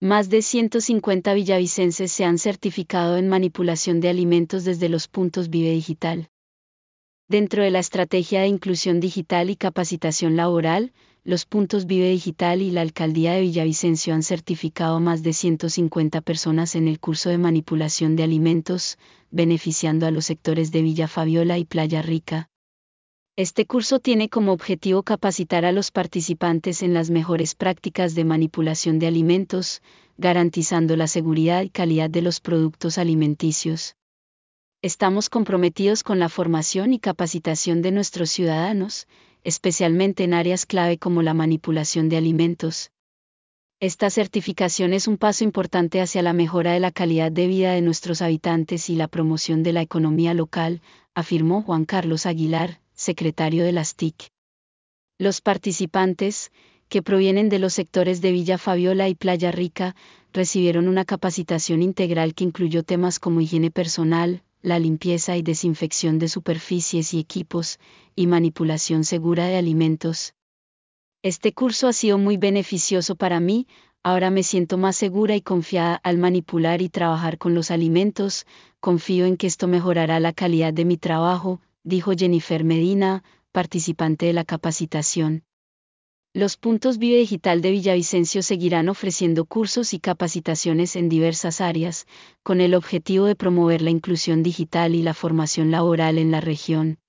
Más de 150 villavicenses se han certificado en manipulación de alimentos desde los puntos Vive Digital. Dentro de la estrategia de inclusión digital y capacitación laboral, los puntos Vive Digital y la Alcaldía de Villavicencio han certificado a más de 150 personas en el curso de manipulación de alimentos, beneficiando a los sectores de Villa Fabiola y Playa Rica. Este curso tiene como objetivo capacitar a los participantes en las mejores prácticas de manipulación de alimentos, garantizando la seguridad y calidad de los productos alimenticios. Estamos comprometidos con la formación y capacitación de nuestros ciudadanos, especialmente en áreas clave como la manipulación de alimentos. Esta certificación es un paso importante hacia la mejora de la calidad de vida de nuestros habitantes y la promoción de la economía local, afirmó Juan Carlos Aguilar, secretario de las TIC. Los participantes, que provienen de los sectores de Villa Fabiola y Playa Rica, recibieron una capacitación integral que incluyó temas como higiene personal, la limpieza y desinfección de superficies y equipos, y manipulación segura de alimentos. Este curso ha sido muy beneficioso para mí, ahora me siento más segura y confiada al manipular y trabajar con los alimentos, confío en que esto mejorará la calidad de mi trabajo, dijo Jennifer Medina, participante de la capacitación. Los puntos Vive Digital de Villavicencio seguirán ofreciendo cursos y capacitaciones en diversas áreas, con el objetivo de promover la inclusión digital y la formación laboral en la región.